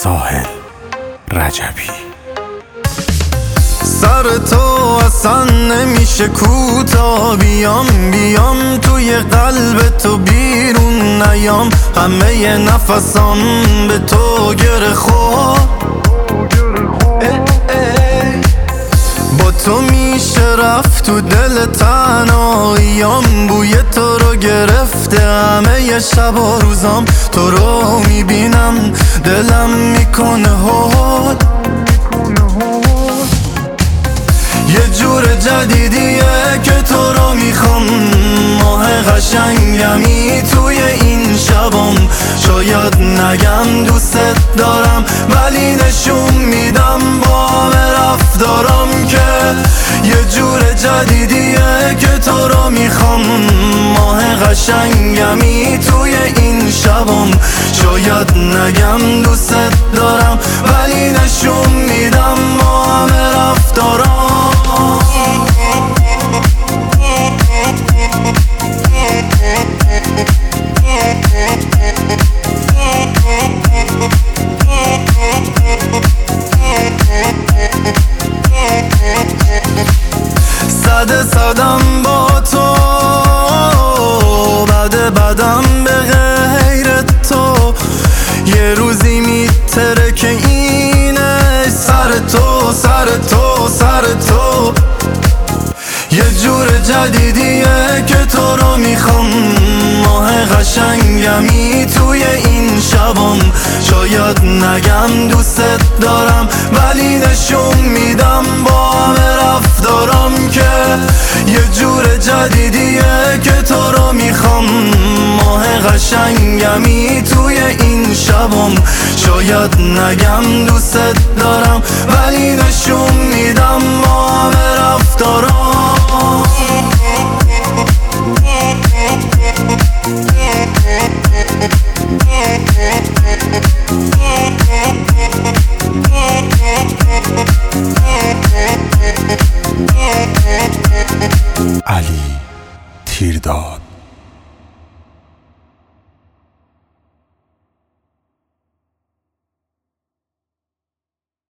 ساحل رجبی. سر تو اصلا نمیشه کوتا، بیام توی قلب تو بیرون نیام، همه نفسام به تو گره خورد. با تو میشه رفت تو دل تنهاییام، بوی تو رو گرفته همه شب و روزام، تو رو میبینم دلم میکنه هول. یه جور جدیدیه که تو رو میخوام، ماه قشنگمی توی این شبام، شاید نگم دوست دارم ولی نشون میدم با همه رفتارم که یه جور جدیدیه که تو رو میخوام، ماه قشنگمی توی این شبام، شاید نگم دوست دارم ولی نشون میدم با همه رفتارم. صدم با تو بدم به غیر تو، یه روزی میتره که اینه سر تو سر تو سر تو، یه جور جدیدیه که تو رو میخوام، ماه قشنگمی توی این شبام، شاید نگم دوست دارم ولی نشون میدم با همه رفتارم که یه جور جدیدیه که تو رو میخوام، ماه قشنگمی توی این شبام، شاید نگم دوست دارم ولی نشون میدم با همه رفتارم. علی تیرداد.